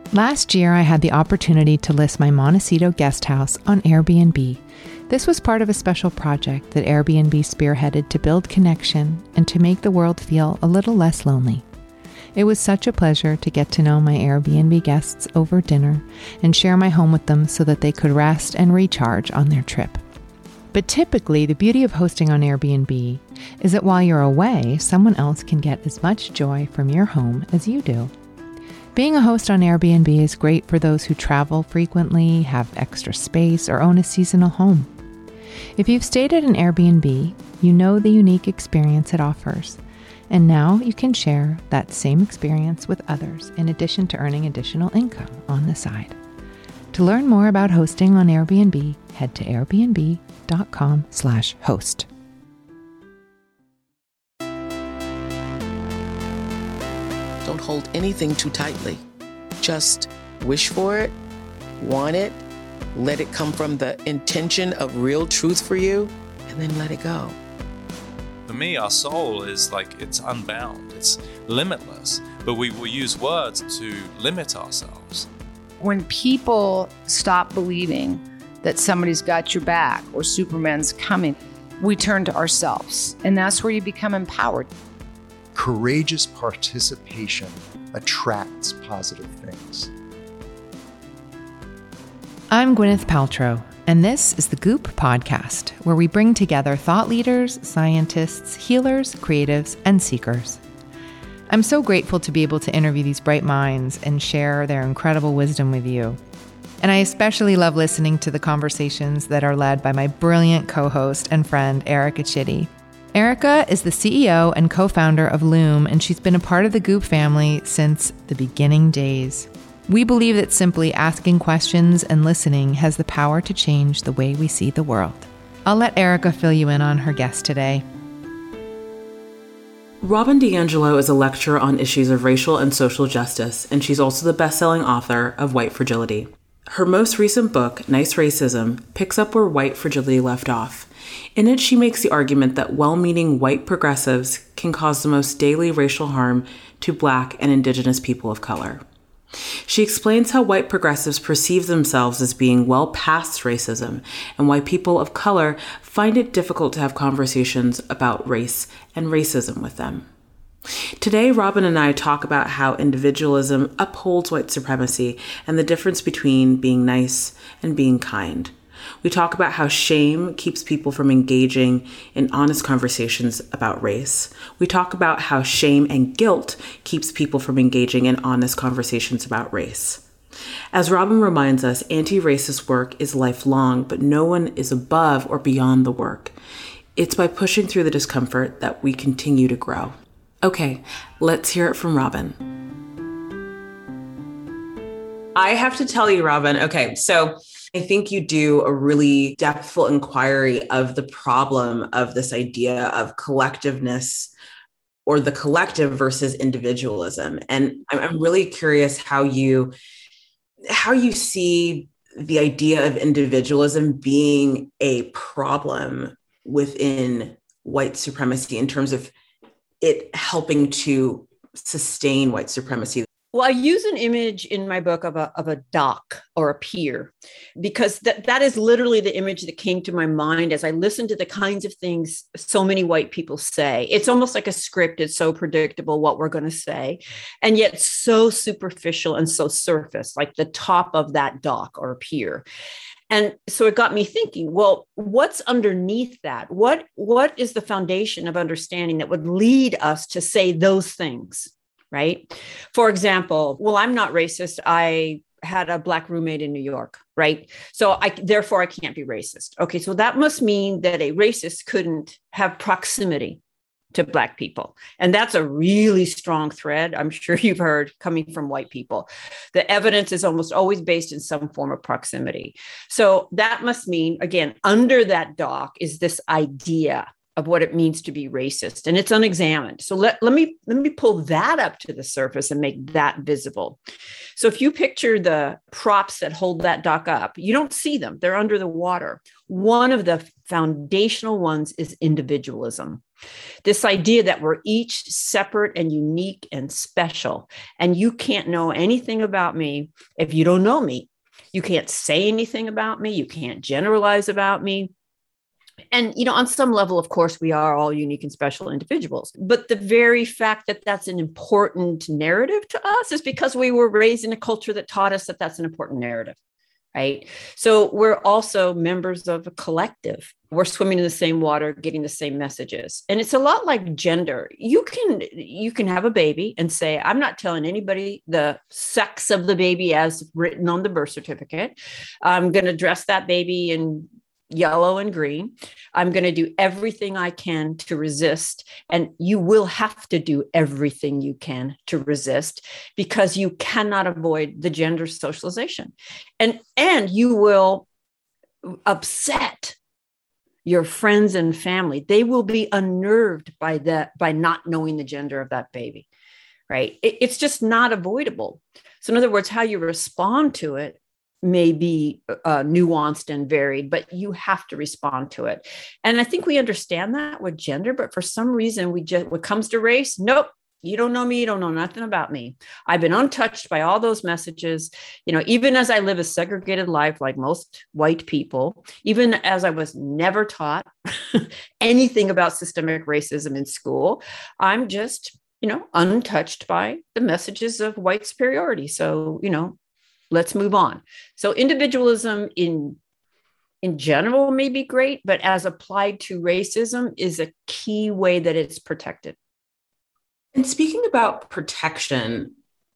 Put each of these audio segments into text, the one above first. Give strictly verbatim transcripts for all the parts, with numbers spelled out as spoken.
Last year, I had the opportunity to list my Montecito guest house on Airbnb. This was part of a special project that Airbnb spearheaded to build connection and to make the world feel a little less lonely. It was such a pleasure to get to know my Airbnb guests over dinner and share my home with them so that they could rest and recharge on their trip. But typically, the beauty of hosting on Airbnb is that while you're away, someone else can get as much joy from your home as you do. Being a host on Airbnb is great for those who travel frequently, have extra space, or own a seasonal home. If you've stayed at an Airbnb, you know the unique experience it offers. And now you can share that same experience with others in addition to earning additional income on the side. To learn more about hosting on Airbnb, head to airbnb.com slash host. Don't hold anything too tightly. Just wish for it, want it, let it come from the intention of real truth for you, and then let it go. For me, our soul is like, it's unbound, it's limitless, but we will use words to limit ourselves. When people stop believing that somebody's got your back or Superman's coming, we turn to ourselves, and that's where you become empowered. Courageous participation attracts positive things. I'm Gwyneth Paltrow, and this is the Goop Podcast, where we bring together thought leaders, scientists, healers, creatives, and seekers. I'm so grateful to be able to interview these bright minds and share their incredible wisdom with you. And I especially love listening to the conversations that are led by my brilliant co-host and friend, Erica Chitty. Erica is the C E O and co-founder of Loom, and she's been a part of the Goop family since the beginning days. We believe that simply asking questions and listening has the power to change the way we see the world. I'll let Erica fill you in on her guest today. Robin DiAngelo is a lecturer on issues of racial and social justice, and she's also the best-selling author of White Fragility. Her most recent book, Nice Racism, picks up where white fragility left off. In it, she makes the argument that well-meaning white progressives can cause the most daily racial harm to Black and Indigenous people of color. She explains how white progressives perceive themselves as being well past racism and why people of color find it difficult to have conversations about race and racism with them. Today, Robin and I talk about how individualism upholds white supremacy and the difference between being nice and being kind. We talk about how shame keeps people from engaging in honest conversations about race. We talk about how shame and guilt keeps people from engaging in honest conversations about race. As Robin reminds us, anti-racist work is lifelong, but no one is above or beyond the work. It's by pushing through the discomfort that we continue to grow. Okay, let's hear it from Robin. I have to tell you, Robin, okay, so I think you do a really depthful inquiry of the problem of this idea of collectiveness or the collective versus individualism. And I'm really curious how you, how you see the idea of individualism being a problem within white supremacy in terms of it helping to sustain white supremacy. Well, I use an image in my book of a of a dock or a pier, because that, that is literally the image that came to my mind as I listened to the kinds of things so many white people say. It's almost like a script. It's so predictable what we're going to say, and yet so superficial and so surface, like the top of that dock or pier. And so it got me thinking, well, what's underneath that? What, what is the foundation of understanding that would lead us to say those things? Right? For example, well, I'm not racist. I had a Black roommate in New York, right? So I, therefore I can't be racist. Okay. So that must mean that a racist couldn't have proximity to Black people. And that's a really strong thread. I'm sure you've heard coming from white people. The evidence is almost always based in some form of proximity. So that must mean, again, under that dock is this idea of what it means to be racist, and it's unexamined. So let, let me let me pull that up to the surface and make that visible. So if you picture the props that hold that dock up, you don't see them. They're under the water. One of the foundational ones is individualism. This idea that we're each separate and unique and special, and you can't know anything about me if you don't know me. You can't say anything about me. You can't generalize about me. And, you know, on some level, of course, we are all unique and special individuals. But the very fact that that's an important narrative to us is because we were raised in a culture that taught us that that's an important narrative, right? So we're also members of a collective. We're swimming in the same water, getting the same messages. And it's a lot like gender. You can, you can have a baby and say, I'm not telling anybody the sex of the baby as written on the birth certificate. I'm going to dress that baby in yellow and green. I'm going to do everything I can to resist. And you will have to do everything you can to resist because you cannot avoid the gender socialization. And, and you will upset your friends and family. They will be unnerved by that, by not knowing the gender of that baby, right? It, it's just not avoidable. So in other words, how you respond to it may be uh, nuanced and varied, but you have to respond to it. And I think we understand that with gender, but for some reason, we just, when it comes to race, nope, you don't know me, you don't know nothing about me. I've been untouched by all those messages. You know, even as I live a segregated life, like most white people, even as I was never taught anything about systemic racism in school, I'm just, you know, untouched by the messages of white superiority. So, you know, let's move on. So individualism in, in general may be great, but as applied to racism is a key way that it's protected. And speaking about protection,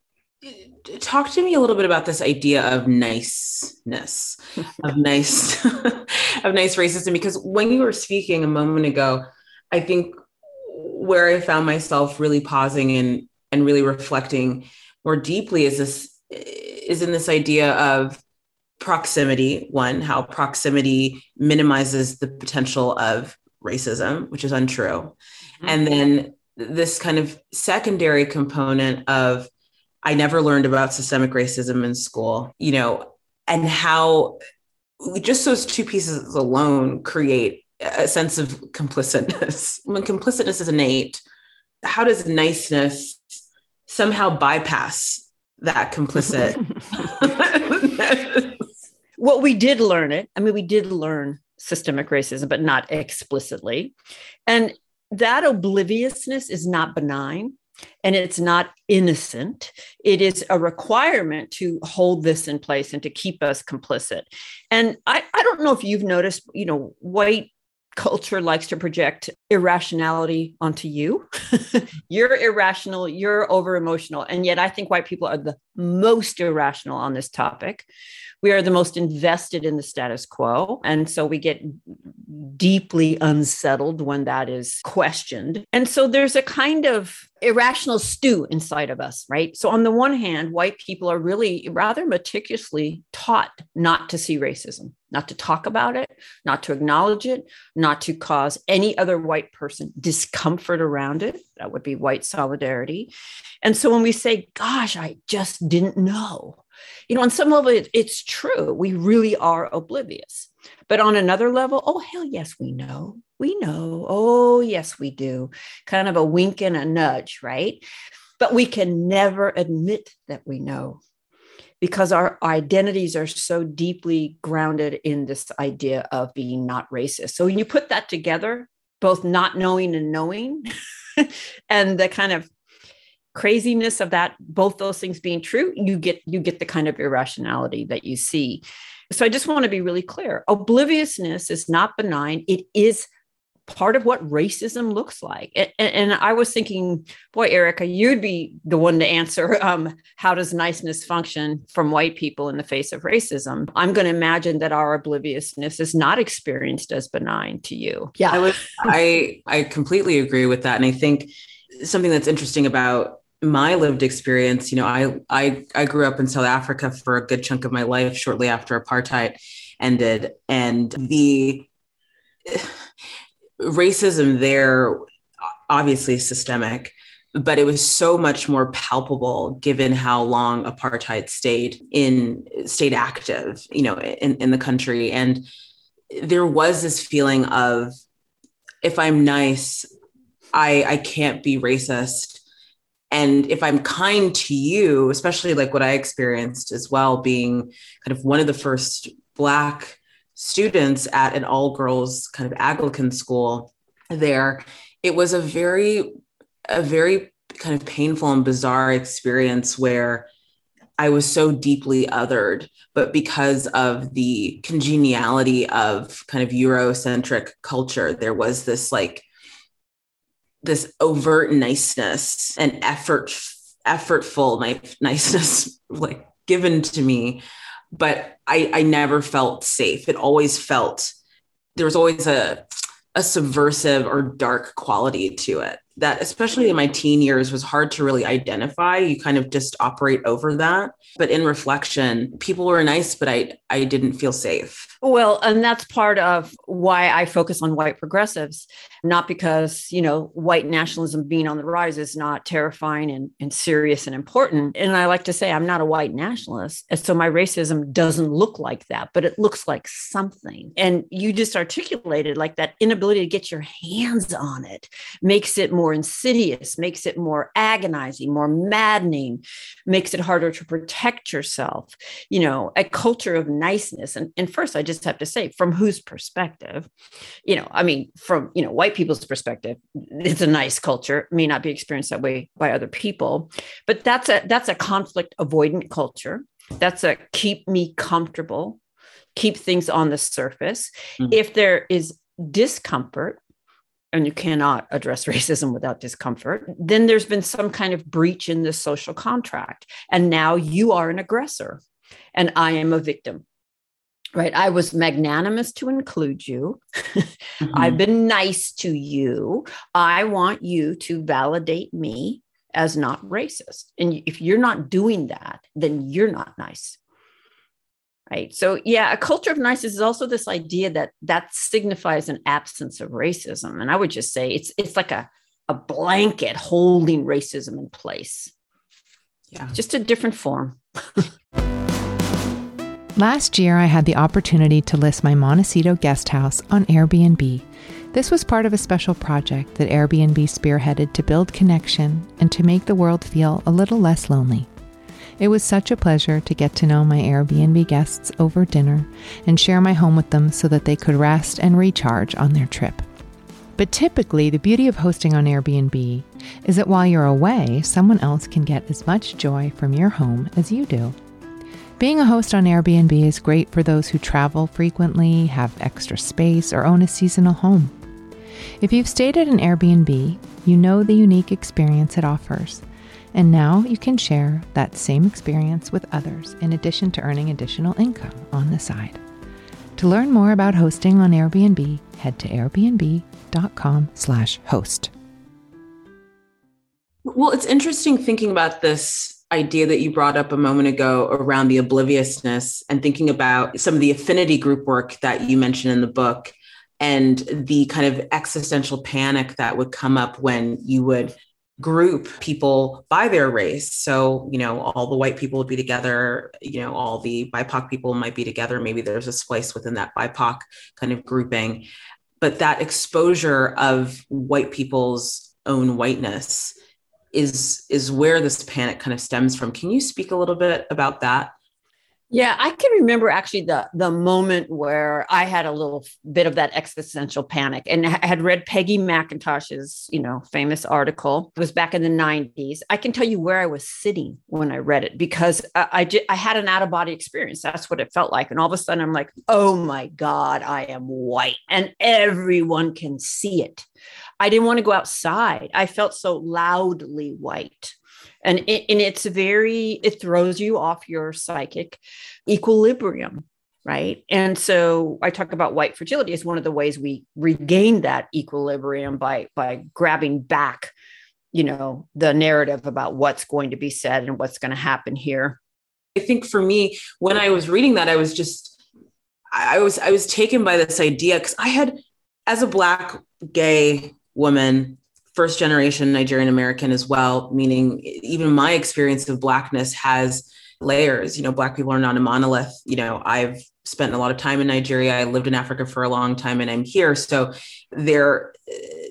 talk to me a little bit about this idea of niceness, of nice, of nice racism, because when you were speaking a moment ago, I think where I found myself really pausing and, and really reflecting more deeply is this is in this idea of proximity. One, how proximity minimizes the potential of racism, which is untrue. Mm-hmm. And then this kind of secondary component of, I never learned about systemic racism in school, you know, and how just those two pieces alone create a sense of complicitness. When complicitness is innate, how does niceness somehow bypass that complicit? Well, we did learn it. I mean, we did learn systemic racism, but not explicitly. And that obliviousness is not benign and it's not innocent. It is a requirement to hold this in place and to keep us complicit. And I, I don't know if you've noticed, you know, white culture likes to project irrationality onto you. You're irrational, you're over emotional. And yet I think white people are the most irrational on this topic. We are the most invested in the status quo. And so we get deeply unsettled when that is questioned. And so there's a kind of irrational stew inside of us, right? So on the one hand, white people are really rather meticulously taught not to see racism, not to talk about it, not to acknowledge it, not to cause any other white person discomfort around it. That would be white solidarity. And so when we say, gosh, I just didn't know, you know, on some level, it, it's true. We really are oblivious. But on another level, oh, hell yes, we know. We know. Oh, yes, we do. Kind of a wink and a nudge, right? But we can never admit that we know because our identities are so deeply grounded in this idea of being not racist. So when you put that together, both not knowing and knowing, and the kind of craziness of that, both those things being true, you get you get the kind of irrationality that you see. So I just want to be really clear. Obliviousness is not benign. It is part of what racism looks like. And, and I was thinking, boy, Erica, you'd be the one to answer, um, how does niceness function from white people in the face of racism? I'm going to imagine that our obliviousness is not experienced as benign to you. Yeah, I would, I, I completely agree with that. And I think something that's interesting about my lived experience, you know, I, I, I grew up in South Africa for a good chunk of my life shortly after apartheid ended. And the racism there, obviously systemic, but it was so much more palpable given how long apartheid stayed in, stayed active, you know, in, in the country. And there was this feeling of, if I'm nice, I, I can't be racist. And if I'm kind to you, especially like what I experienced as well, being kind of one of the first Black students at an all girls kind of Anglican school there, it was a very, a very kind of painful and bizarre experience where I was so deeply othered, but because of the congeniality of kind of Eurocentric culture, there was this like, this overt niceness and effort, effortful niceness like given to me. But I, I never felt safe. It always felt, there was always a, a subversive or dark quality to it that, especially in my teen years, was hard to really identify. You kind of just operate over that. But in reflection, people were nice, but I, I didn't feel safe. Well, and that's part of why I focus on white progressives, not because, you know, white nationalism being on the rise is not terrifying and, and serious and important. And I like to say I'm not a white nationalist. And so my racism doesn't look like that, but it looks like something. And you just articulated like that inability to get your hands on it makes it more insidious, makes it more agonizing, more maddening, makes it harder to protect yourself. You know, a culture of niceness. And, and first, I just have to say, from whose perspective? You know, I mean, from, you know, white people's perspective, it's a nice culture, it may not be experienced that way by other people, but that's a that's a conflict avoidant culture. That's a keep me comfortable, keep things on the surface. Mm-hmm. If there is discomfort, and you cannot address racism without discomfort, then there's been some kind of breach in the social contract. And now you are an aggressor and I am a victim. Right. I was magnanimous to include you. Mm-hmm. I've been nice to you. I want you to validate me as not racist. And if you're not doing that, then you're not nice. Right. So, yeah, a culture of niceness is also this idea that that signifies an absence of racism. And I would just say it's it's like a, a blanket holding racism in place. Yeah, just a different form. Last year, I had the opportunity to list my Montecito guest house on Airbnb. This was part of a special project that Airbnb spearheaded to build connection and to make the world feel a little less lonely. It was such a pleasure to get to know my Airbnb guests over dinner and share my home with them so that they could rest and recharge on their trip. But typically, the beauty of hosting on Airbnb is that while you're away, someone else can get as much joy from your home as you do. Being a host on Airbnb is great for those who travel frequently, have extra space, or own a seasonal home. If you've stayed at an Airbnb, you know the unique experience it offers. And now you can share that same experience with others in addition to earning additional income on the side. To learn more about hosting on Airbnb, head to airbnb.com slash host. Well, it's interesting thinking about this idea that you brought up a moment ago around the obliviousness and thinking about some of the affinity group work that you mentioned in the book and the kind of existential panic that would come up when you would group people by their race. So, you know, all the white people would be together, you know, all the B I P O C people might be together. Maybe there's a splice within that B I P O C kind of grouping. But that exposure of white people's own whiteness is, is where this panic kind of stems from. Can you speak a little bit about that? Yeah, I can remember actually the, the moment where I had a little bit of that existential panic, and I had read Peggy McIntosh's, you know, famous article. It was back in the nineties. I can tell you where I was sitting when I read it because I, I, just, I had an out of body experience. That's what it felt like. And all of a sudden I'm like, oh my God, I am white and everyone can see it. I didn't want to go outside. I felt so loudly white. And, it, and it's very, it throws you off your psychic equilibrium, right? And so I talk about white fragility as one of the ways we regain that equilibrium by, by grabbing back, you know, the narrative about what's going to be said and what's going to happen here. I think for me, when I was reading that, I was just, I was, I was taken by this idea because I had, as a Black gay woman, first generation Nigerian American as well, meaning even my experience of Blackness has layers. You know, Black people are not a monolith. You know, I've spent a lot of time in Nigeria. I lived in Africa for a long time and I'm here. So there,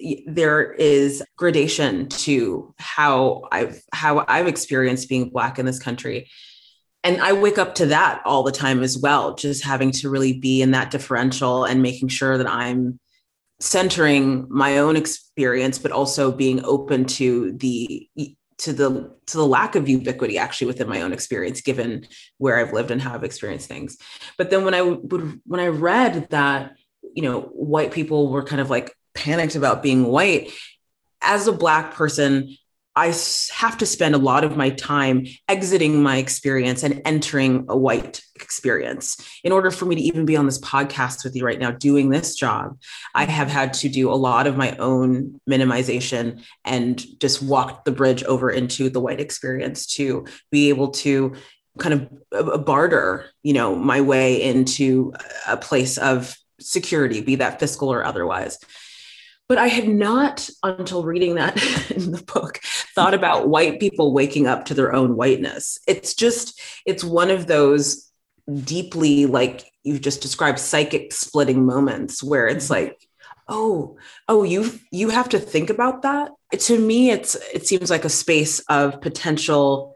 there is gradation to how I've how I've experienced being Black in this country. And I wake up to that all the time as well, just having to really be in that differential and making sure that I'm centering my own experience, but also being open to the to the to the lack of ubiquity actually within my own experience, given where I've lived and how I've experienced things. But then when I would when I read that, you know, white people were kind of like panicked about being white, as a Black person, I have to spend a lot of my time exiting my experience and entering a white experience. In order for me to even be on this podcast with you right now, doing this job, I have had to do a lot of my own minimization and just walk the bridge over into the white experience to be able to kind of barter, you know, my way into a place of security, be that fiscal or otherwise. But I had not, until reading that in the book, thought about white people waking up to their own whiteness. It's just, it's one of those deeply, like you've just described, psychic splitting moments where it's like, oh, oh, you you have to think about that. To me, it's it seems like a space of potential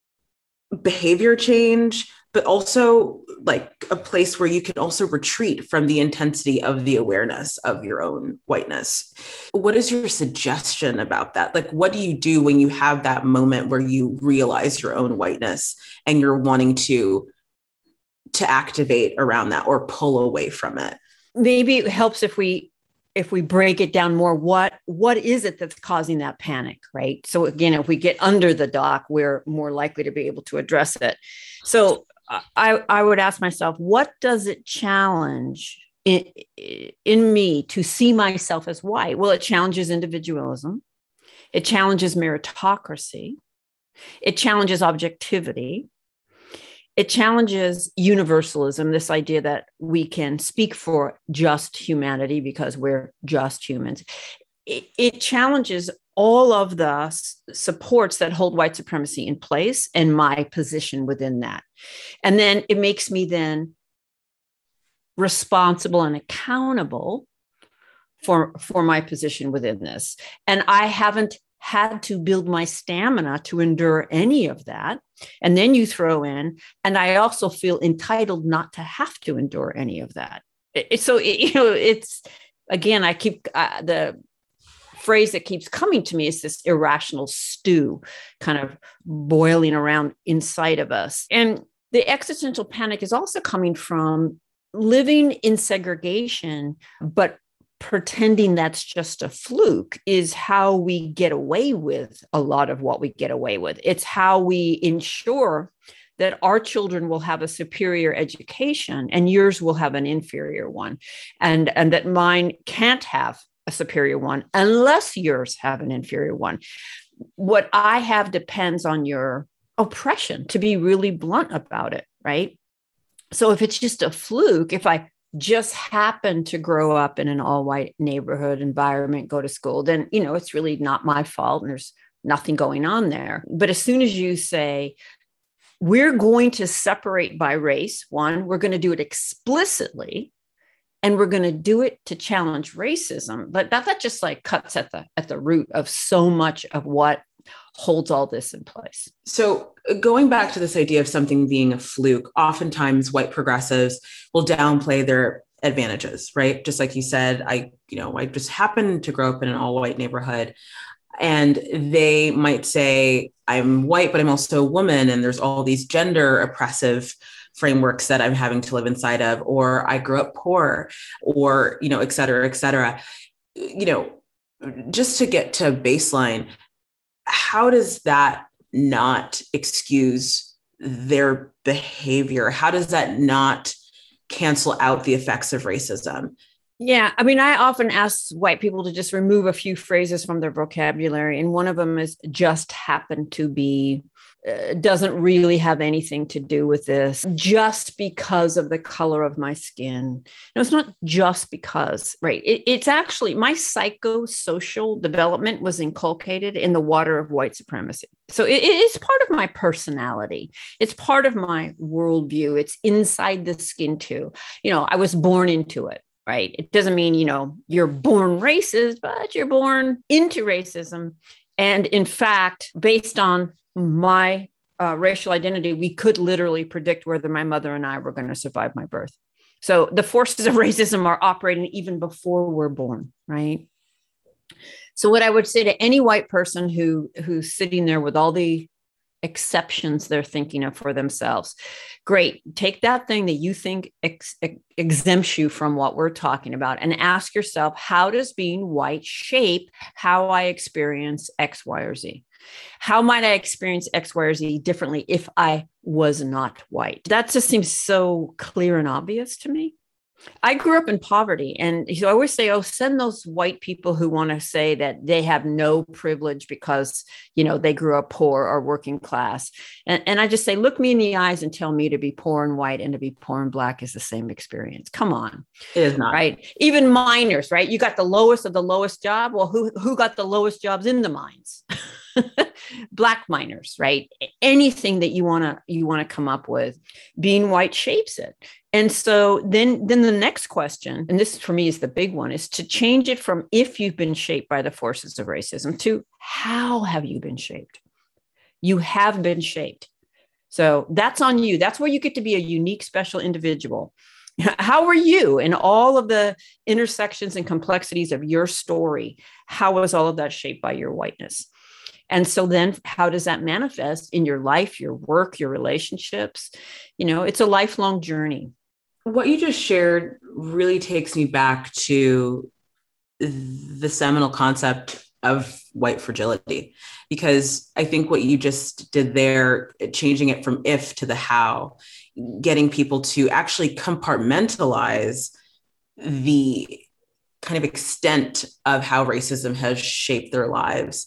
behavior change, but also like a place where you can also retreat from the intensity of the awareness of your own whiteness. What is your suggestion about that? Like, what do you do when you have that moment where you realize your own whiteness and you're wanting to, to activate around that or pull away from it? Maybe it helps if we if we break it down more. What what is it that's causing that panic, right? So again, if we get under the dock, we're more likely to be able to address it. So I, I would ask myself, what does it challenge in, in me to see myself as white? Well, it challenges individualism. It challenges meritocracy. It challenges objectivity. It challenges universalism, this idea that we can speak for just humanity because we're just humans. It, it challenges all of the s- supports that hold white supremacy in place and my position within that. And then it makes me then responsible and accountable for, for my position within this. And I haven't had to build my stamina to endure any of that. And then you throw in, and I also feel entitled not to have to endure any of that. It, so, it, you know, it's, again, I keep uh, the phrase that keeps coming to me is this irrational stew kind of boiling around inside of us. And the existential panic is also coming from living in segregation, but pretending that's just a fluke is how we get away with a lot of what we get away with. It's how we ensure that our children will have a superior education and yours will have an inferior one, and, and that mine can't have a superior one unless yours have an inferior one. What I have depends on your oppression, to be really blunt about it, right? So if it's just a fluke, if I just happen to grow up in an all-white neighborhood environment, go to school, then, you know, it's really not my fault and there's nothing going on there. But as soon as you say, we're going to separate by race, one, we're going to do it explicitly, and we're going to do it to challenge racism. But that, that just like cuts at the at the root of so much of what holds all this in place. So going back to this idea of something being a fluke, oftentimes white progressives will downplay their advantages, right? Just like you said, I, you know, I just happened to grow up in an all white neighborhood, and they might say, I'm white, but I'm also a woman. And there's all these gender oppressive frameworks that I'm having to live inside of, or I grew up poor, or, you know, et cetera, et cetera. You know, just to get to baseline, how does that not excuse their behavior? How does that not cancel out the effects of racism? Yeah, I mean, I often ask white people to just remove a few phrases from their vocabulary. And one of them is just happen to be, uh, doesn't really have anything to do with this, just because of the color of my skin. No, it's not just because, right? It, it's actually, my psychosocial development was inculcated in the water of white supremacy. So it, it is part of my personality. It's part of my worldview. It's inside the skin too. You know, I was born into it. right? It doesn't mean, you know, you're born racist, but you're born into racism. And in fact, based on my uh, racial identity, we could literally predict whether my mother and I were going to survive my birth. So the forces of racism are operating even before we're born, right? So what I would say to any white person who who's sitting there with all the exceptions they're thinking of for themselves, great, take that thing that you think ex- ex- exempts you from what we're talking about and ask yourself, how does being white shape how I experience X, Y, or Z? How might I experience X, Y, or Z differently if I was not white? That just seems so clear and obvious to me. I grew up in poverty, and you always say, oh, send those white people who want to say that they have no privilege because, you know, they grew up poor or working class. And, and I just say, look me in the eyes and tell me to be poor and white and to be poor and black is the same experience. Come on. It is not. Right. Even miners, right? You got the lowest of the lowest job. Well, who, who got the lowest jobs in the mines? Black miners, right? Anything that you want to you want to come up with, being white shapes it. And so then, then the next question, and this for me is the big one, is to change it from if you've been shaped by the forces of racism to how have you been shaped? You have been shaped. So that's on you. That's where you get to be a unique, special individual. How were you in all of the intersections and complexities of your story? How was all of that shaped by your whiteness? And so then how does that manifest in your life, your work, your relationships? You know, it's a lifelong journey. What you just shared really takes me back to the seminal concept of white fragility, because I think what you just did there, changing it from if to the how, getting people to actually compartmentalize the kind of extent of how racism has shaped their lives.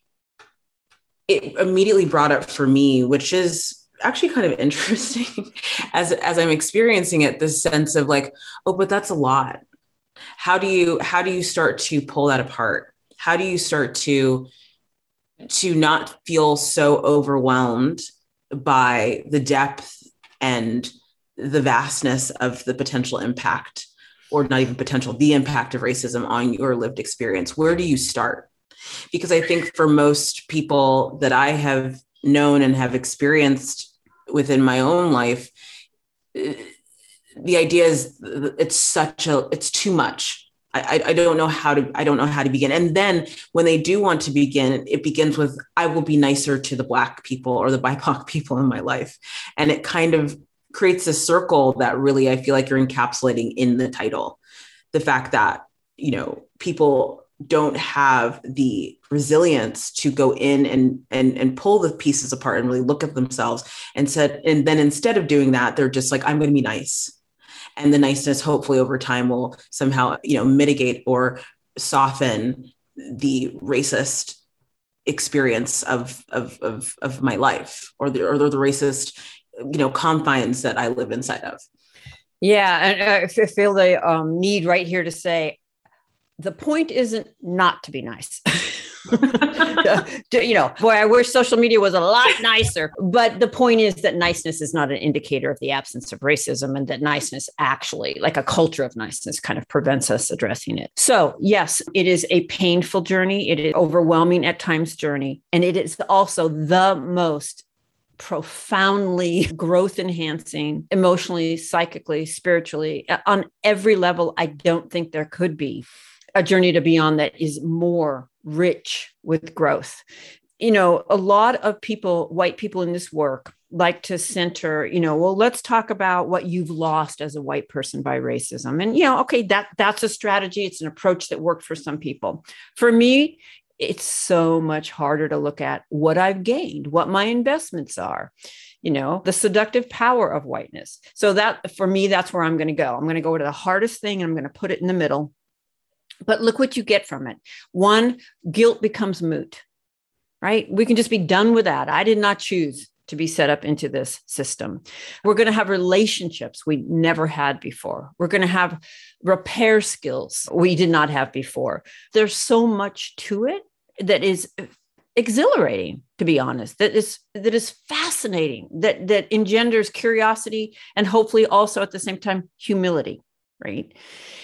It immediately brought up for me, which is actually kind of interesting as, as I'm experiencing it, this sense of like, oh, but that's a lot. How do you, how do you start to pull that apart? How do you start to, to not feel so overwhelmed by the depth and the vastness of the potential impact, or not even potential, the impact of racism on your lived experience? Where do you start? Because I think for most people that I have known and have experienced within my own life, the idea is it's such a, it's too much. I, I don't know how to, I don't know how to begin. And then when they do want to begin, it begins with, I will be nicer to the Black people or the B I P O C people in my life. And it kind of creates a circle that really, I feel like you're encapsulating in the title. The fact that, you know, people don't have the resilience to go in and, and, and pull the pieces apart and really look at themselves and said, and then instead of doing that, they're just like, I'm going to be nice. And the niceness, hopefully over time, will somehow, you know, mitigate or soften the racist experience of, of, of, of my life, or the, or the racist, you know, confines that I live inside of. Yeah. And I feel the um, need right here to say, the point isn't not to be nice. You know, boy, I wish social media was a lot nicer. But the point is that niceness is not an indicator of the absence of racism, and that niceness actually, like a culture of niceness, kind of prevents us addressing it. So yes, it is a painful journey. It is overwhelming at times journey. And it is also the most profoundly growth enhancing, emotionally, psychically, spiritually, on every level. I don't think there could be a journey to be on that is more rich with growth. You know, a lot of people, white people in this work, like to center, you know, well, let's talk about what you've lost as a white person by racism. And, you know, okay, that that's a strategy. It's an approach that worked for some people. For me, it's so much harder to look at what I've gained, what my investments are, you know, the seductive power of whiteness. So that, for me, that's where I'm going to go. I'm going to go to the hardest thing and I'm going to put it in the middle. But look what you get from it. One, guilt becomes moot, right? We can just be done with that. I did not choose to be set up into this system. We're going to have relationships we never had before. We're going to have repair skills we did not have before. There's so much to it that is exhilarating, to be honest, that is, that is fascinating, that, that engenders curiosity and hopefully also at the same time, humility, right?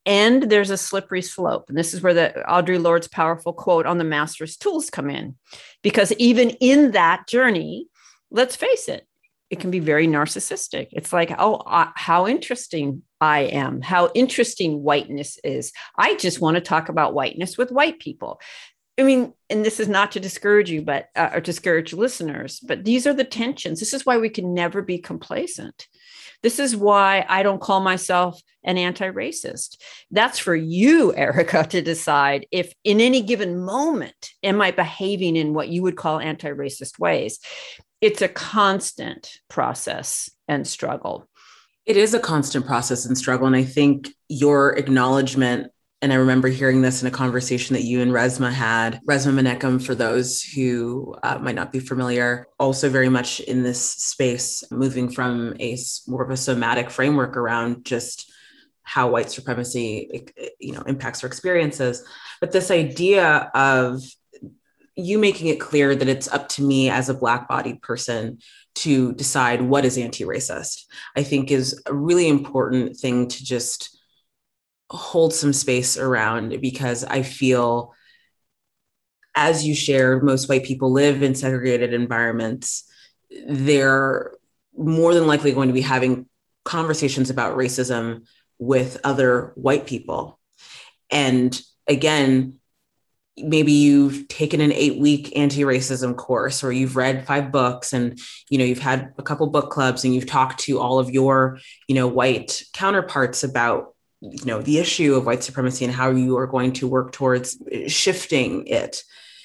And there's a slippery slope. And this is where the Audre Lorde's powerful quote on the master's tools come in. Because even in that journey, let's face it, it can be very narcissistic. It's like, oh, uh, how interesting I am, how interesting whiteness is. I just want to talk about whiteness with white people. I mean, and this is not to discourage you, but uh, or discourage listeners, but these are the tensions. This is why we can never be complacent. This is why I don't call myself an anti-racist. That's for you, Erica, to decide if in any given moment, am I behaving in what you would call anti-racist ways? It's a constant process and struggle. It is a constant process and struggle. And I think your acknowledgement, and I remember hearing this in a conversation that you and Resmaa had, Resmaa Menakem, for those who uh, might not be familiar, also very much in this space, moving from a more of a somatic framework around just how white supremacy, you know, impacts our experiences. But this idea of you making it clear that it's up to me as a Black-bodied person to decide what is anti-racist, I think is a really important thing to just hold some space around, because I feel, as you shared, most white people live in segregated environments. They're more than likely going to be having conversations about racism with other white people. And again, maybe you've taken an eight week anti-racism course, or you've read five books and, you know, you've had a couple book clubs and you've talked to all of your, you know, white counterparts about, you know, the issue of white supremacy and how you are going to work towards shifting it.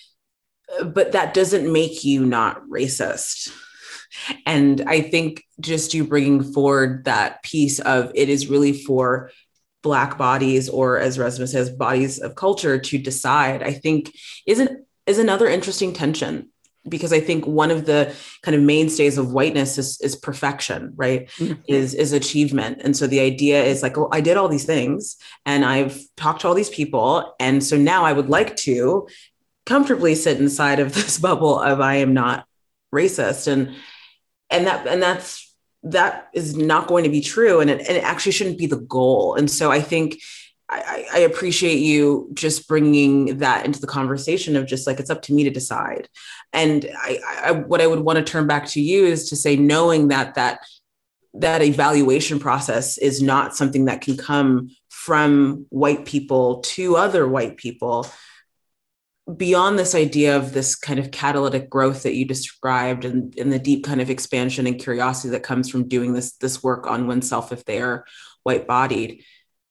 But that doesn't make you not racist. And I think just you bringing forward that piece of it is really for Black bodies, or as Resmaa says, bodies of culture to decide, I think isn't is another interesting tension, because I think one of the kind of mainstays of whiteness is, is perfection, right? Mm-hmm. Is is achievement. And so the idea is like, oh, I did all these things and I've talked to all these people. And so now I would like to comfortably sit inside of this bubble of I am not racist. And and that and that's that is not going to be true. And it, and it actually shouldn't be the goal. And so I think I, I appreciate you just bringing that into the conversation of just like, it's up to me to decide. And I, I what I would want to turn back to you is to say, knowing that that that evaluation process is not something that can come from white people to other white people, beyond this idea of this kind of catalytic growth that you described, and, and the deep kind of expansion and curiosity that comes from doing this, this work on oneself if they are white-bodied,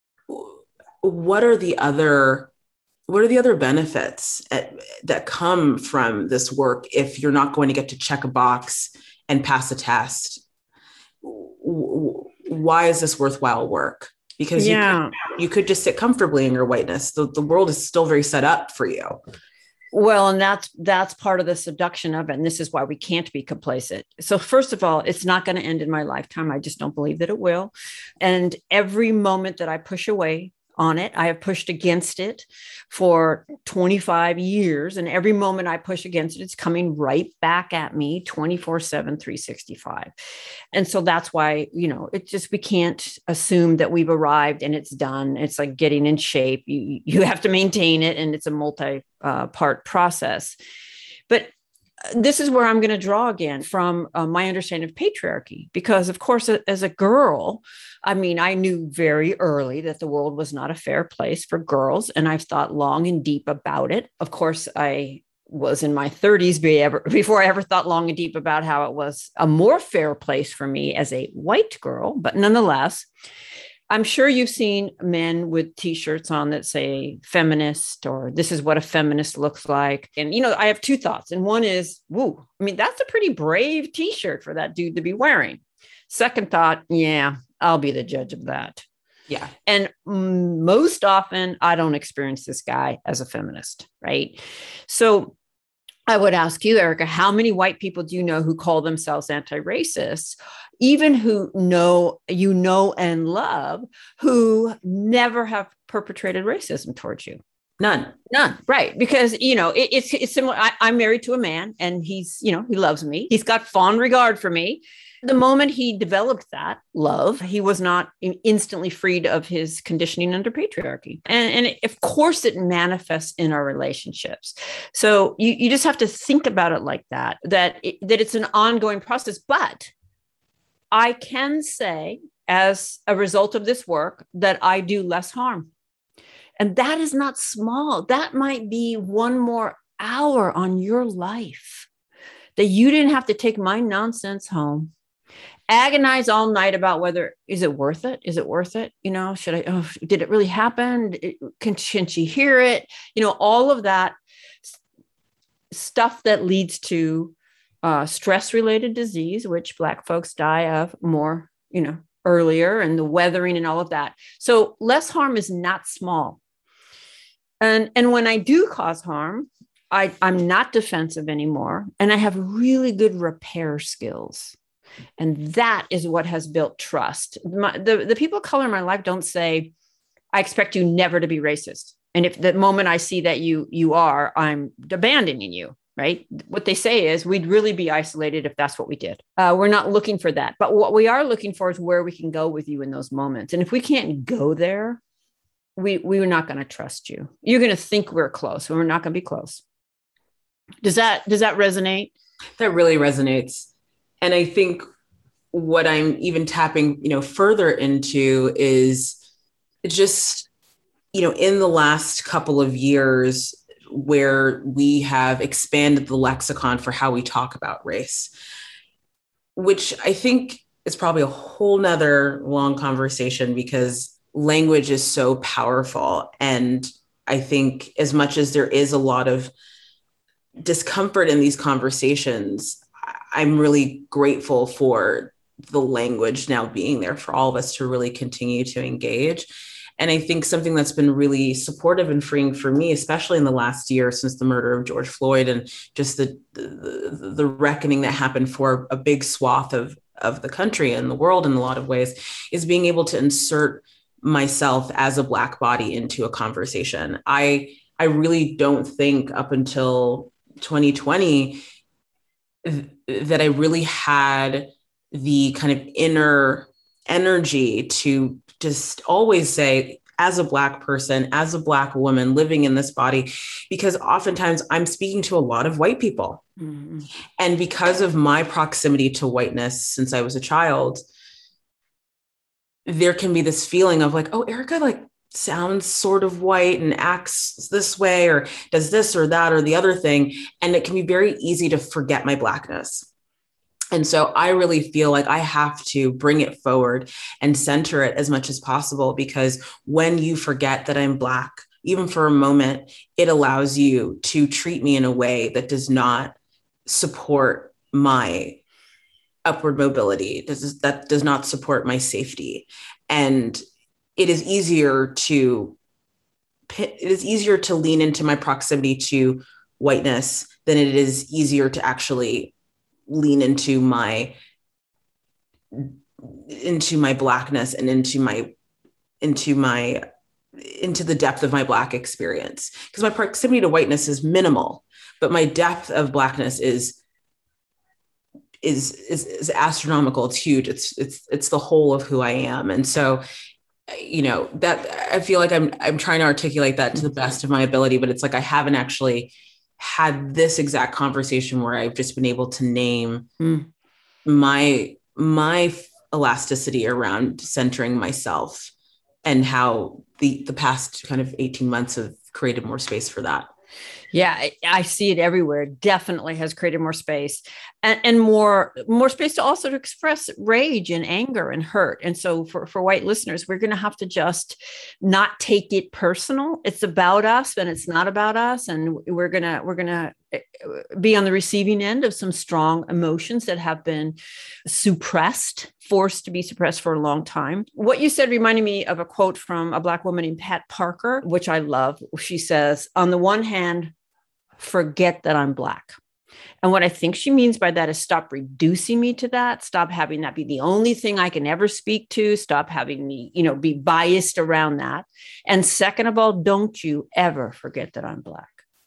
what are the other, what are the other benefits at, that come from this work if you're not going to get to check a box and pass a test? Why is this worthwhile work? Because yeah. you, could, you could just sit comfortably in your whiteness. The, the world is still very set up for you. Well, and that's that's part of the seduction of it. And this is why we can't be complacent. So first of all, it's not going to end in my lifetime. I just don't believe that it will. And every moment that I push away on it, I have pushed against it for twenty-five years. And every moment I push against it, it's coming right back at me twenty-four seven, three sixty-five. And so that's why, you know, it just, we can't assume that we've arrived and it's done. It's like getting in shape. You, you have to maintain it. And it's a multi uh, part process. But this is where I'm going to draw again from uh, my understanding of patriarchy, because of course, as a girl, I mean, I knew very early that the world was not a fair place for girls. And I've thought long and deep about it. Of course, I was in my thirties before I ever thought long and deep about how it was a more fair place for me as a white girl. But nonetheless, I'm sure you've seen men with T-shirts on that say feminist, or this is what a feminist looks like. And, you know, I have two thoughts. And one is, woo, I mean, that's a pretty brave T-shirt for that dude to be wearing. Second thought, yeah, I'll be the judge of that. Yeah. And most often I don't experience this guy as a feminist, right? So I would ask you, Erica, how many white people do you know who call themselves anti-racist, even who know, you know, and love, who never have perpetrated racism towards you? None. None. Right. Because, you know, it, it's, it's similar. I, I'm married to a man and he's, you know, he loves me. He's got fond regard for me. The moment he developed that love, he was not instantly freed of his conditioning under patriarchy. And, and it, of course, it manifests in our relationships. So you, you just have to think about it like that, that, it, that it's an ongoing process. But I can say, as a result of this work, that I do less harm. And that is not small. That might be one more hour on your life that you didn't have to take my nonsense home, agonize all night about whether, is it worth it? Is it worth it? You know, should I, oh, did it really happen? Can, can she hear it? You know, all of that stuff that leads to uh, stress-related disease, which Black folks die of more, you know, earlier, and the weathering and all of that. So less harm is not small. And, and when I do cause harm, I, I'm not defensive anymore. And I have really good repair skills. And that is what has built trust. My, the, the people of color in my life don't say, I expect you never to be racist. And if the moment I see that you, you are, I'm abandoning you, right? What they say is we'd really be isolated if that's what we did. Uh, we're not looking for that. But what we are looking for is where we can go with you in those moments. And if we can't go there, we, we're not going to trust you. You're going to think we're close, and we're not going to be close. Does that, does that resonate? That really resonates. And I think what I'm even tapping, you know, further into is just, you know, in the last couple of years where we have expanded the lexicon for how we talk about race, which I think is probably a whole nother long conversation, because language is so powerful. And I think as much as there is a lot of discomfort in these conversations, I'm really grateful for the language now being there for all of us to really continue to engage. And I think something that's been really supportive and freeing for me, especially in the last year since the murder of George Floyd, and just the the, the reckoning that happened for a big swath of, of the country and the world in a lot of ways, is being able to insert myself as a Black body into a conversation. I I really don't think up until twenty twenty th- that I really had the kind of inner energy to just always say, as a Black person, as a Black woman living in this body, because oftentimes I'm speaking to a lot of white people. Mm-hmm. And because of my proximity to whiteness since I was a child, there can be this feeling of like, oh, Erica, like, sounds sort of white and acts this way, or does this or that or the other thing. And it can be very easy to forget my Blackness. And so I really feel like I have to bring it forward and center it as much as possible, because when you forget that I'm Black, even for a moment, it allows you to treat me in a way that does not support my upward mobility, does, that does not support my safety. And it is easier to, it is easier to lean into my proximity to whiteness than it is easier to actually lean into my, into my Blackness and into my, into my, into the depth of my Black experience. Because my proximity to whiteness is minimal, but my depth of Blackness is, is, is, is astronomical. It's huge. It's, it's, it's the whole of who I am. And so, you know, that I feel like I'm, I'm trying to articulate that to the best of my ability, but it's like, I haven't actually had this exact conversation where I've just been able to name mm. my, my elasticity around centering myself, and how the, the past kind of eighteen months have created more space for that. Yeah, I, I see it everywhere. Definitely has created more space and, and more, more space to also to express rage and anger and hurt. And so for, for white listeners, we're going to have to just not take it personal. It's about us, and it's not about us. And we're going to, we're going to be on the receiving end of some strong emotions that have been suppressed, forced to be suppressed for a long time. What you said reminded me of a quote from a Black woman named Pat Parker, which I love. She says, on the one hand, forget that I'm Black. And what I think she means by that is stop reducing me to that. Stop having that be the only thing I can ever speak to. Stop having me, you know, be biased around that. And second of all, don't you ever forget that I'm Black.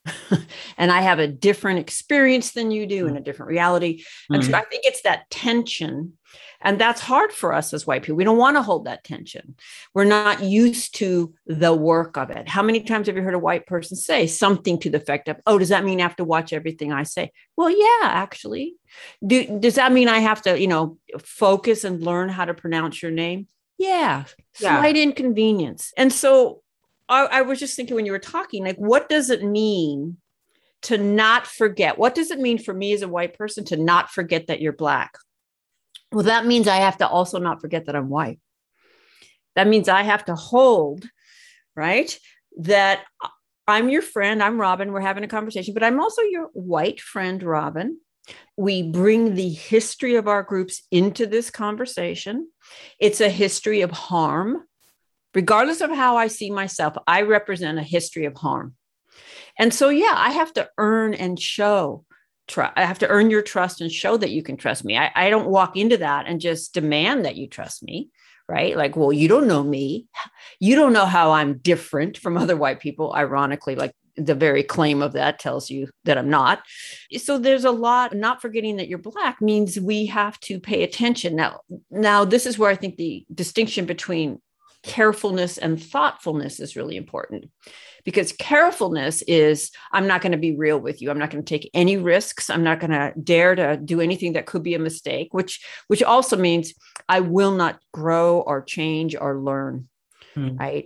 and I have a different experience than you do and a different reality. And Mm. so I think it's that tension. And that's hard for us as white people. We don't want to hold that tension. We're not used to the work of it. How many times have you heard a white person say something to the effect of, oh, does that mean I have to watch everything I say? Well, yeah, actually. Do, does that mean I have to, you know, focus and learn how to pronounce your name? Yeah, Yeah. slight inconvenience. And so I, I was just thinking when you were talking, like, what does it mean to not forget? What does it mean for me as a white person to not forget that you're Black? Well, that means I have to also not forget that I'm white. That means I have to hold, right, that I'm your friend. I'm Robin. We're having a conversation, but I'm also your white friend, Robin. We bring the history of our groups into this conversation. It's a history of harm. Regardless of how I see myself, I represent a history of harm. And so, yeah, I have to earn and show. Tr- I have to earn your trust and show that you can trust me. I, I don't walk into that and just demand that you trust me, right? Like, well, you don't know me. You don't know how I'm different from other white people. Ironically, like the very claim of that tells you that I'm not. So there's a lot, not forgetting that you're Black means we have to pay attention. Now, now this is where I think the distinction between carefulness and thoughtfulness is really important, because carefulness is, I'm not going to be real with you. I'm not going to take any risks. I'm not going to dare to do anything that could be a mistake, which, which also means I will not grow or change or learn. Hmm. Right.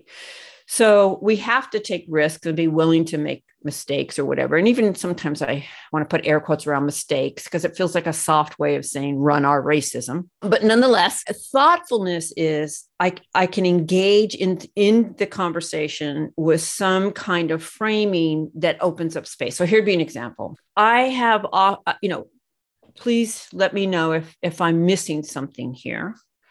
So we have to take risks and be willing to make mistakes or whatever. And even sometimes I want to put air quotes around mistakes because it feels like a soft way of saying run our racism. But nonetheless, thoughtfulness is I, I can engage in, in the conversation with some kind of framing that opens up space. So here'd be an example. I have, uh, you know, please let me know if, if I'm missing something here.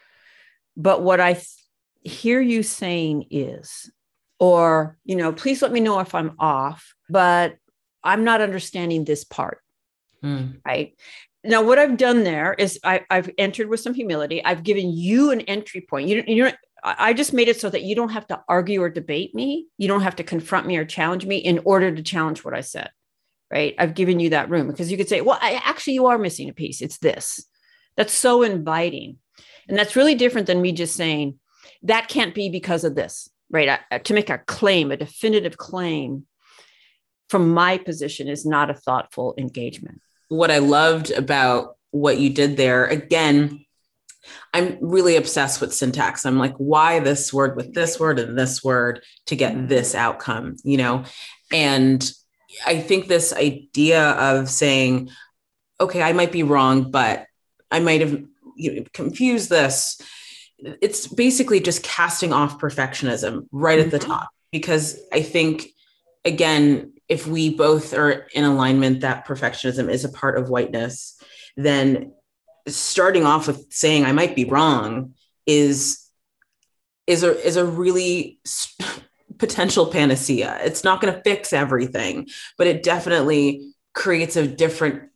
But what I th- hear you saying is, or, you know, please let me know if I'm off, but I'm not understanding this part, mm. right? Now, what I've done there is I, I've entered with some humility. I've given you an entry point. You, you don't, I just made it so that you don't have to argue or debate me. You don't have to confront me or challenge me in order to challenge what I said, right? I've given you that room because you could say, well, I, actually, you are missing a piece. It's this. That's so inviting. And that's really different than me just saying, that can't be because of this. Right. I, to make a claim, a definitive claim from my position is not a thoughtful engagement. What I loved about what you did there, again, I'm really obsessed with syntax. I'm like, why this word with this word and this word to get this outcome, you know? And I think this idea of saying, okay, I might be wrong, but I might have you know, confused this. It's basically just casting off perfectionism right mm-hmm. at the top, because I think, again, if we both are in alignment that perfectionism is a part of whiteness, then starting off with saying I might be wrong is, is a, is a really potential panacea. It's not going to fix everything, but it definitely creates a different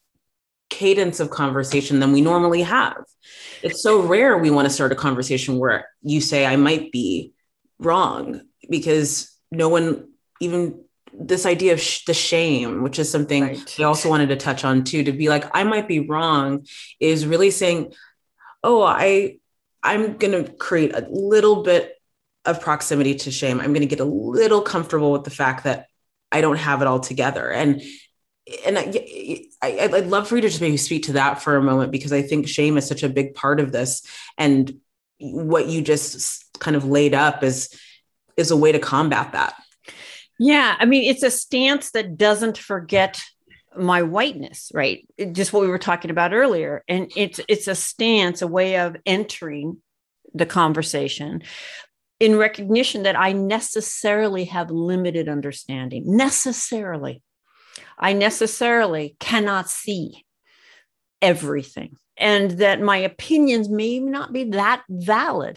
cadence of conversation than we normally have. It's so rare we want to start a conversation where you say, I might be wrong, because no one, even this idea of sh- the shame, which is something right. I also wanted to touch on too, to be like, I might be wrong is really saying, oh, I, I'm going to create a little bit of proximity to shame. I'm going to get a little comfortable with the fact that I don't have it all together. And And I, I, I'd love for you to just maybe speak to that for a moment, because I think shame is such a big part of this. And what you just kind of laid up is, is a way to combat that. Yeah. I mean, it's a stance that doesn't forget my whiteness, right? Just what we were talking about earlier. And it's, it's a stance, a way of entering the conversation in recognition that I necessarily have limited understanding, necessarily. I necessarily cannot see everything, and that my opinions may not be that valid,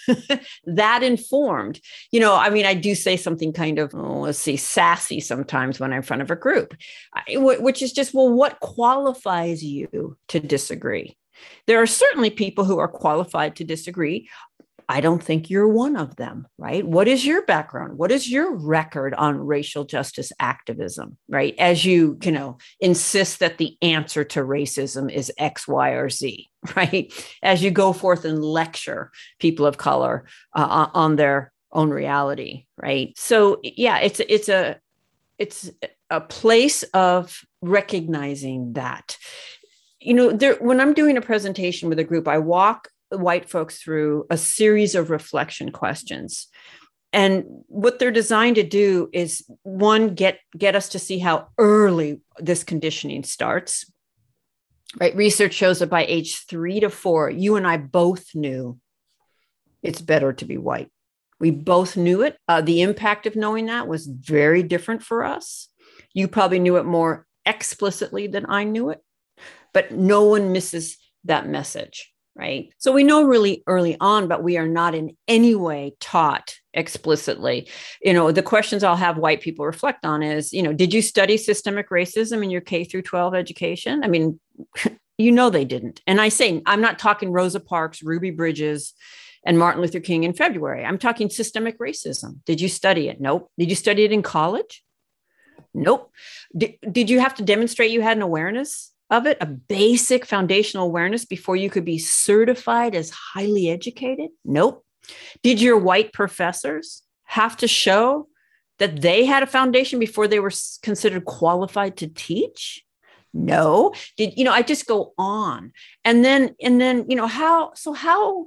that informed. You know, I mean, I do say something kind of, oh, let's see, sassy sometimes when I'm in front of a group, which is just, well, what qualifies you to disagree? There are certainly people who are qualified to disagree. I don't think you're one of them, right? What is your background? What is your record on racial justice activism, right? As you, you know, insist that the answer to racism is X, Y, or Z, right? As you go forth and lecture people of color uh, on their own reality, right? So yeah, it's it's a it's a place of recognizing that. You know, there, when I'm doing a presentation with a group, I walk white folks through a series of reflection questions. And what they're designed to do is, one, get, get us to see how early this conditioning starts. Right? Research shows that by age three to four, you and I both knew it's better to be white. We both knew it. Uh, the impact of knowing that was very different for us. You probably knew it more explicitly than I knew it, but no one misses that message. Right. So we know really early on, but we are not in any way taught explicitly. You know, the questions I'll have white people reflect on is, you know, did you study systemic racism in your K through twelve education? I mean, you know, they didn't. And I say, I'm not talking Rosa Parks, Ruby Bridges, and Martin Luther King in February. I'm talking systemic racism. Did you study it? Nope. Did you study it in college? Nope. Did, did you have to demonstrate you had an awareness of it, a basic foundational awareness before you could be certified as highly educated? Nope. Did your white professors have to show that they had a foundation before they were considered qualified to teach? No. Did, you know, I just go on. And then, and then, you know, how, so how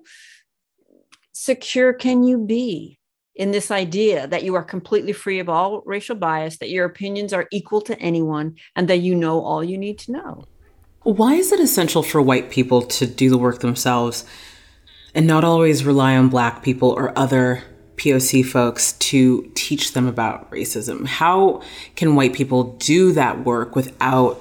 secure can you be in this idea that you are completely free of all racial bias, that your opinions are equal to anyone, and that you know all you need to know? Why is it essential for white people to do the work themselves and not always rely on Black people or other P O C folks to teach them about racism? How can white people do that work without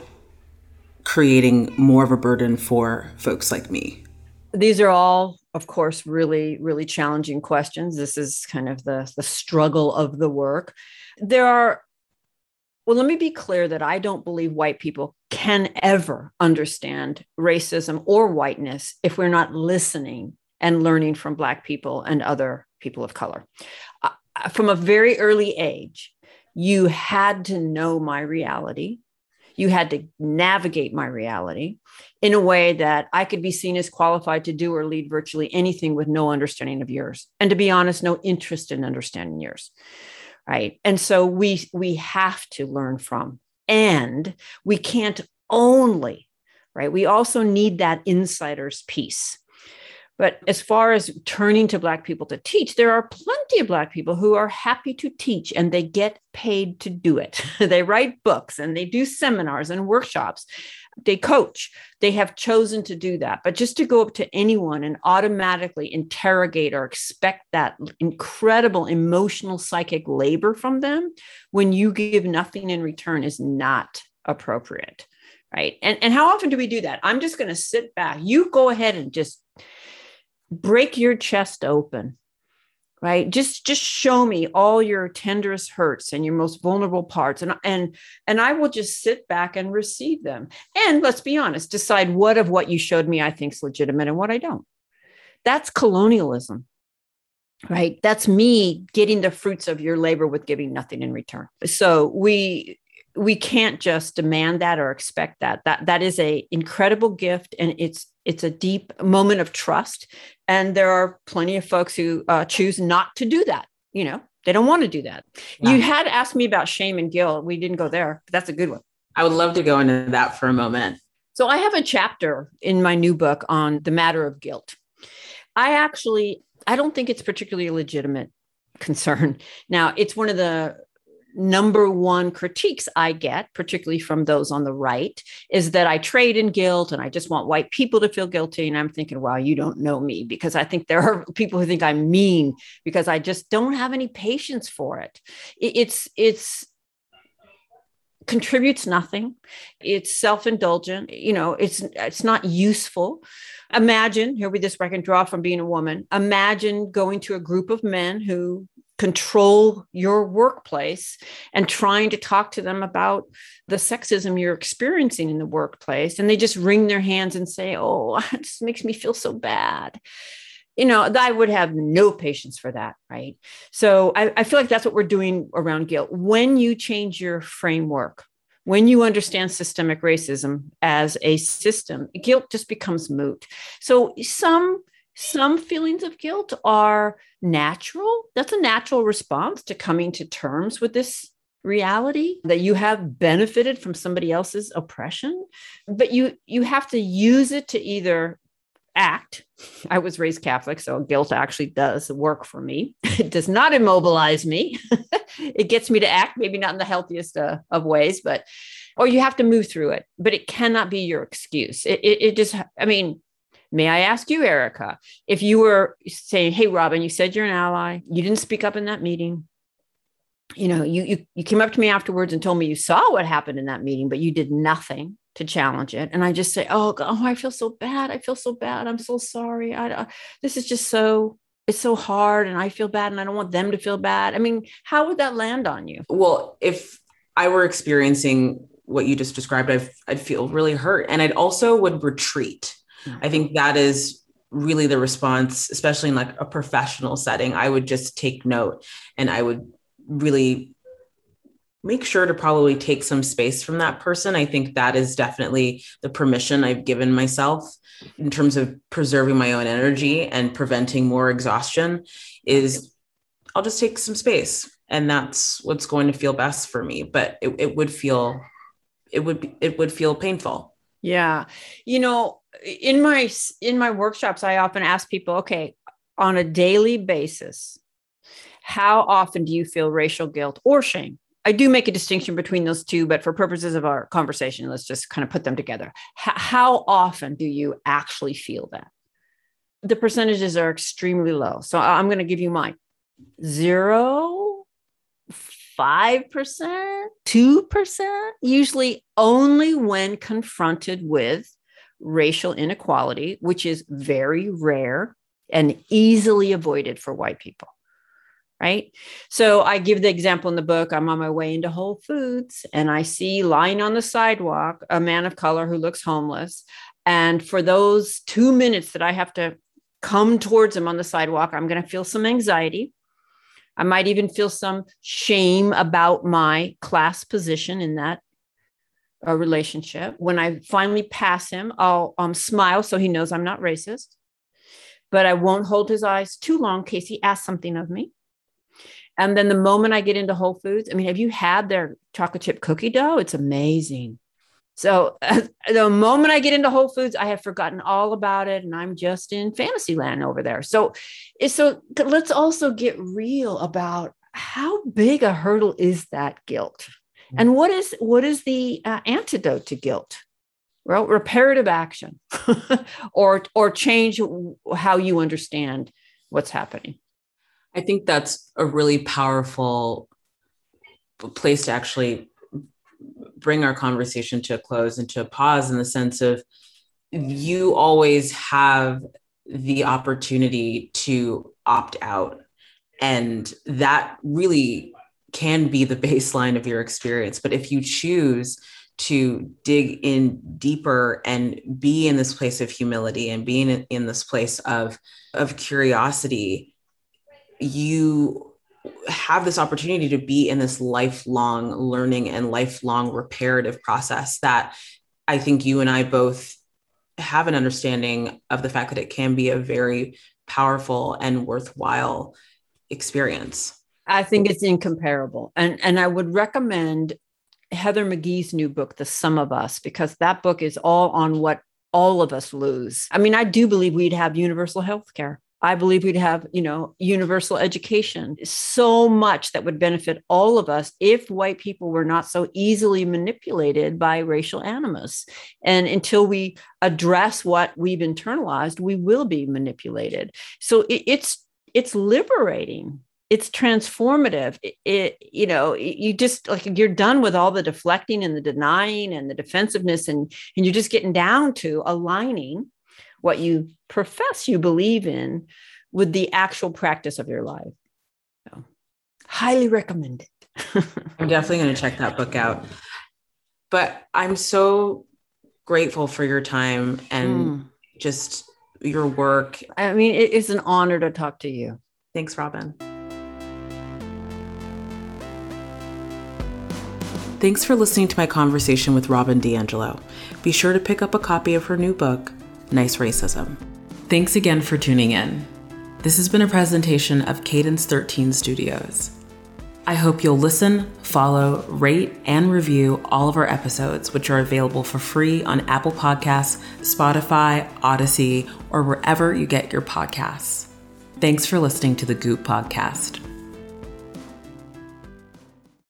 creating more of a burden for folks like me? These are all, of course, really, really challenging questions. This is kind of the, the struggle of the work. There are, well, let me be clear that I don't believe white people can ever understand racism or whiteness if we're not listening and learning from Black people and other people of color. Uh, from a very early age, you had to know my reality. You had to navigate my reality in a way that I could be seen as qualified to do or lead virtually anything with no understanding of yours. And to be honest, no interest in understanding yours. Right. And so we, we have to learn from, and we can't only, right. We also need that insider's piece. But as far as turning to Black people to teach, there are plenty of Black people who are happy to teach, and they get paid to do it. They write books and they do seminars and workshops. They coach. They have chosen to do that. But just to go up to anyone and automatically interrogate or expect that incredible emotional psychic labor from them when you give nothing in return is not appropriate. Right. And, and how often do we do that? I'm just going to sit back. You go ahead and just break your chest open, right? Just, just show me all your tenderest hurts and your most vulnerable parts. And, and, and I will just sit back and receive them. And let's be honest, decide what of what you showed me I think is legitimate and what I don't. That's colonialism, right? That's me getting the fruits of your labor with giving nothing in return. So we, we can't just demand that or expect that. That, that is an incredible gift, and it's It's a deep moment of trust. And there are plenty of folks who uh, choose not to do that. You know, they don't want to do that. Yeah. You had asked me about shame and guilt. We didn't go there, but that's a good one. I would love to go into that for a moment. So I have a chapter in my new book on the matter of guilt. I actually, I don't think it's particularly a legitimate concern. Now, it's one of the number one critiques I get, particularly from those on the right, is that I trade in guilt and I just want white people to feel guilty. And I'm thinking, wow, you don't know me, because I think there are people who think I'm mean because I just don't have any patience for it. It's, it's, contributes nothing. It's self-indulgent. You know, it's, it's not useful. Imagine, here we this where I can draw from being a woman. Imagine going to a group of men who control your workplace and trying to talk to them about the sexism you're experiencing in the workplace. And they just wring their hands and say, oh, it just makes me feel so bad. you know, I would have no patience for that. Right. So I, I feel like that's what we're doing around guilt. When you change your framework, when you understand systemic racism as a system, guilt just becomes moot. So some Some feelings of guilt are natural. That's a natural response to coming to terms with this reality that you have benefited from somebody else's oppression. But you you have to use it to either act. I was raised Catholic, so guilt actually does work for me. It does not immobilize me. It gets me to act, maybe not in the healthiest uh, of ways, but, or you have to move through it, but it cannot be your excuse. It, it, it just, I mean, may I ask you, Erica, if you were saying, hey, Robin, you said you're an ally. You didn't speak up in that meeting. You know, you, you, you came up to me afterwards and told me you saw what happened in that meeting, but you did nothing to challenge it. And I just say, oh, God, oh, I feel so bad. I feel so bad. I'm so sorry. I, uh, this is just so, it's so hard. And I feel bad and I don't want them to feel bad. I mean, how would that land on you? Well, if I were experiencing what you just described, I'd, I'd feel really hurt. And I'd also would retreat. I think that is really the response, especially in like a professional setting. I would just take note and I would really make sure to probably take some space from that person. I think that is definitely the permission I've given myself in terms of preserving my own energy and preventing more exhaustion is I'll just take some space and that's what's going to feel best for me. But it, it would feel, it would be, it would feel painful. Yeah. You know, in my, in my workshops, I often ask people, okay, on a daily basis, how often do you feel racial guilt or shame? I do make a distinction between those two, but for purposes of our conversation, let's just kind of put them together. H- how often do you actually feel that? The percentages are extremely low. So I'm going to give you mine. Zero, five percent, two percent, usually only when confronted with racial inequality, which is very rare and easily avoided for white people. Right. So I give the example in the book. I'm on my way into Whole Foods and I see lying on the sidewalk a man of color who looks homeless. And for those two minutes that I have to come towards him on the sidewalk, I'm going to feel some anxiety. I might even feel some shame about my class position in that uh, relationship. When I finally pass him, I'll um, smile so he knows I'm not racist, but I won't hold his eyes too long in case he asks something of me. And then the moment I get into Whole Foods, I mean, have you had their chocolate chip cookie dough? It's amazing. So uh, the moment I get into Whole Foods, I have forgotten all about it. And I'm just in fantasy land over there. So, so let's also get real about how big a hurdle is that guilt? And what is, what is the uh, antidote to guilt? Well, reparative action or, or change how you understand what's happening. I think that's a really powerful place to actually bring our conversation to a close and to a pause, in the sense of you always have the opportunity to opt out. And that really can be the baseline of your experience. But if you choose to dig in deeper and be in this place of humility and being in, in this place of, of curiosity, you have this opportunity to be in this lifelong learning and lifelong reparative process that I think you and I both have an understanding of the fact that it can be a very powerful and worthwhile experience. I think it's incomparable. And, and I would recommend Heather McGhee's new book, The Sum of Us, because that book is all on what all of us lose. I mean, I do believe we'd have universal health care. I believe we'd have, you know, universal education, so much that would benefit all of us if white people were not so easily manipulated by racial animus. And until we address what we've internalized, we will be manipulated. So it, it's it's liberating. It's transformative. It, it, you know, you just like you're done with all the deflecting and the denying and the defensiveness, and, and you're just getting down to aligning what you profess you believe in with the actual practice of your life. So, highly recommend it. I'm definitely going to check that book out. But I'm so grateful for your time and mm. just your work. I mean, it is an honor to talk to you. Thanks, Robin. Thanks for listening to my conversation with Robin DiAngelo. Be sure to pick up a copy of her new book, Nice Racism. Thanks again for tuning in. This has been a presentation of Cadence thirteen Studios. I hope you'll listen, follow, rate, and review all of our episodes, which are available for free on Apple Podcasts, Spotify, Odyssey, or wherever you get your podcasts. Thanks for listening to the Goop Podcast.